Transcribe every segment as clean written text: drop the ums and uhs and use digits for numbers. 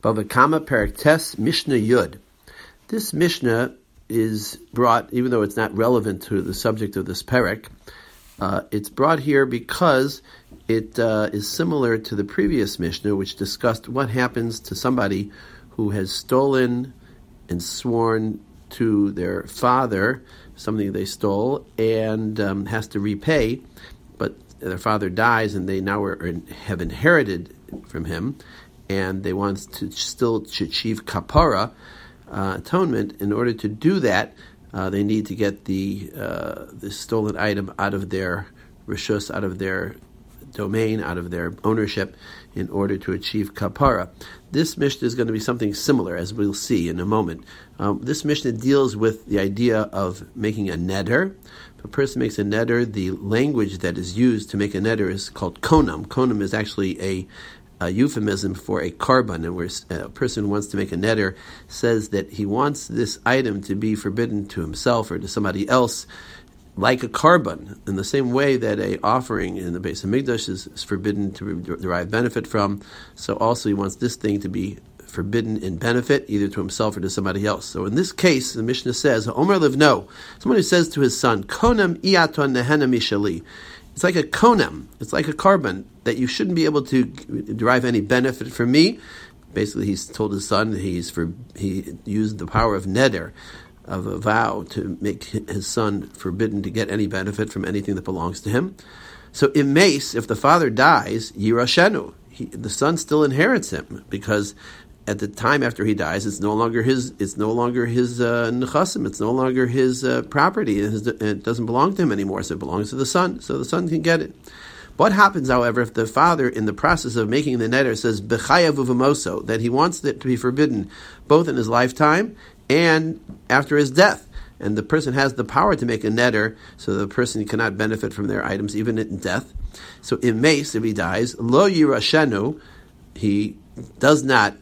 Bava Kama Perek Tes Mishnah Yud. This Mishnah is brought, even though it's not relevant to the subject of this Perek, it's brought here because it is similar to the previous Mishnah, which discussed what happens to somebody who has stolen and sworn to their father something they stole and has to repay, but their father dies and they now have inherited from him, and they want to still achieve kapara, atonement. In order to do that, they need to get the stolen item out of their rishus, out of their domain, out of their ownership, in order to achieve kapara. This Mishnah is going to be something similar, as we'll see in a moment. This Mishnah deals with the idea of making a neder. If a person makes a neder, the language that is used to make a neder is called konam. Konam is actually a euphemism for a korban, and where a person wants to make a neder, says that he wants this item to be forbidden to himself or to somebody else, like a korban, in the same way that a offering in the Beis Hamikdash is forbidden to derive benefit from. So also he wants this thing to be forbidden in benefit, either to himself or to somebody else. So in this case, the Mishnah says, Omer Livno, someone who says to his son, Konam iaton nehena mishali. It's like a konam, it's like a korban, that you shouldn't be able to derive any benefit from me. Basically, he's told his son he used the power of neder, of a vow, to make his son forbidden to get any benefit from anything that belongs to him. So in Mace, if the father dies, Yirashenu, the son still inherits him, because at the time after he dies, it's no longer his nechasim, it's no longer his property, it doesn't belong to him anymore, so it belongs to the son, so the son can get it. What happens, however, if the father, in the process of making the neder, says b'chayav u'v'moso, that he wants it to be forbidden both in his lifetime and after his death, and the person has the power to make a neder, so the person cannot benefit from their items even in death. So in Mace, if he dies, lo yirashenu, he does not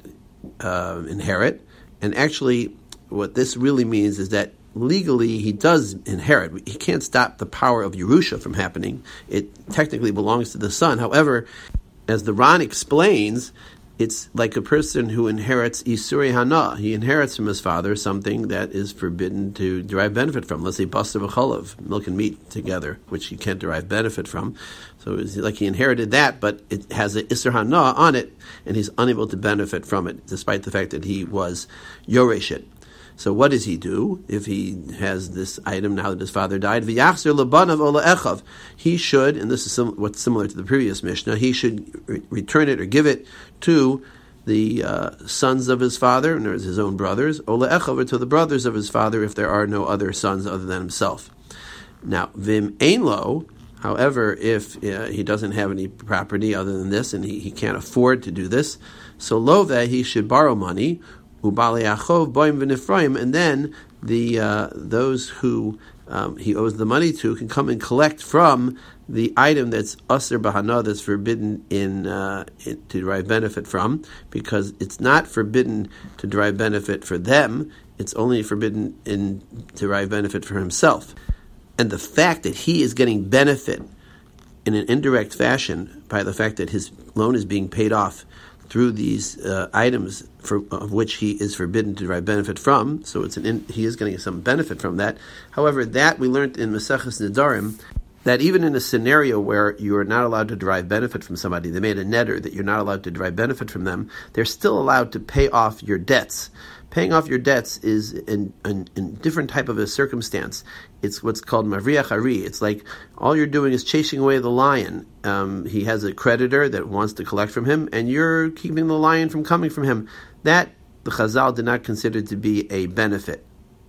inherit. And actually, what this really means is that legally he does inherit. He can't stop the power of Yerusha from happening. It technically belongs to the son. However, as the Ran explains, it's like a person who inherits Isuri Hana. He inherits from his father something that is forbidden to derive benefit from. Let's say Basar v'cholav, milk and meat together, which he can't derive benefit from. So it's like he inherited that, but it has an Isur Hana on it, and he's unable to benefit from it, despite the fact that he was Yoresh it. So what does he do if he has this item now that his father died? V'yachzer lebanav o le'echav. He should, and this is what's similar to the previous Mishnah, he should return it or give it to the sons of his father, and there's his own brothers, o le'echav, or to the brothers of his father if there are no other sons other than himself. Now, vim ein lo, however, if he doesn't have any property other than this, and he can't afford to do this, so lo he should borrow money, and then those who he owes the money to can come and collect from the item that's asr bahana, that's forbidden to derive benefit from, because it's not forbidden to derive benefit for them, it's only forbidden to derive benefit for himself. And the fact that he is getting benefit in an indirect fashion by the fact that his loan is being paid off through these items of which he is forbidden to derive benefit from, so he is getting some benefit from that. However, that we learned in Maseches Nedarim, that even in a scenario where you are not allowed to derive benefit from somebody, they made a neder that you're not allowed to derive benefit from them, they're still allowed to pay off your debts. Paying off your debts is in different type of a circumstance. It's what's called mavriach ari. It's like all you're doing is chasing away the lion. He has a creditor that wants to collect from him, and you're keeping the lion from coming from him. That the Chazal did not consider to be a benefit.